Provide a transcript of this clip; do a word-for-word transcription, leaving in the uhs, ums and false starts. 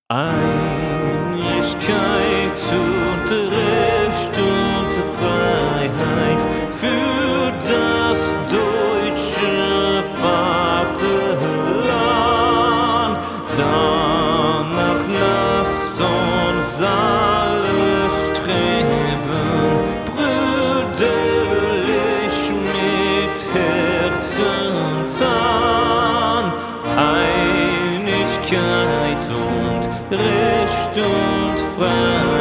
Einigkeit und Recht und Freiheit für das deutsche Vaterland. Danach lasst uns alle streben, brüderlich mit Herzenszahn. Einigkeit und Recht und Freiheit.